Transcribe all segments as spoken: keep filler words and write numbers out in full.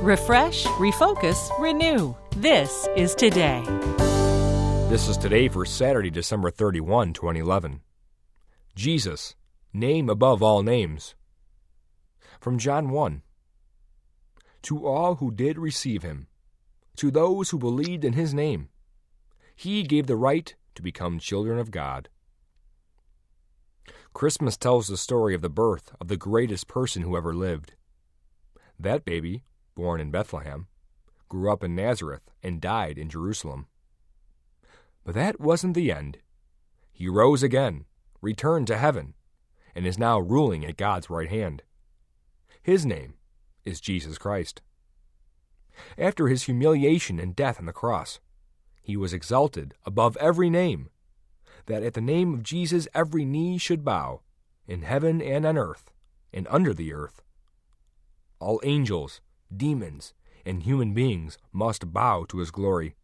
Refresh, refocus, renew. This is Today. This is Today for Saturday, December thirty-first, twenty eleven. Jesus, name above all names. From John one. To all who did receive him, to those who believed in his name, he gave the right to become children of God. Christmas tells the story of the birth of the greatest person who ever lived. That baby, born in Bethlehem, grew up in Nazareth and died in Jerusalem. But that wasn't the end. He rose again, returned to heaven, and is now ruling at God's right hand. His name is Jesus Christ. After his humiliation and death on the cross, he was exalted above every name, that at the name of Jesus every knee should bow, in heaven and on earth, and under the earth. All angels, demons, and human beings must bow to his glory.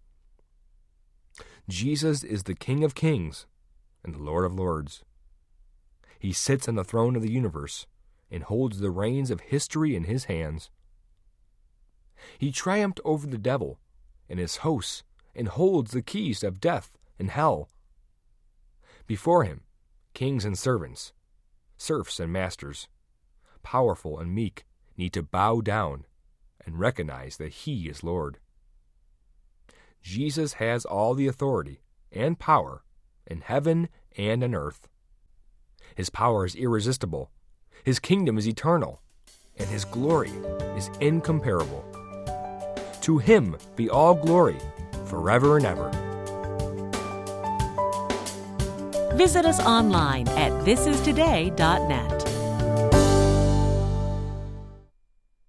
Jesus is the King of kings and the Lord of lords. He sits on the throne of the universe and holds the reins of history in his hands. He triumphed over the devil and his hosts and holds the keys of death and hell. Before him, kings and servants, serfs and masters, powerful and meek, need to bow down and recognize that he is Lord. Jesus has all the authority and power in heaven and on earth. His power is irresistible, his kingdom is eternal, and his glory is incomparable. To him be all glory forever and ever. Visit us online at this is today dot net.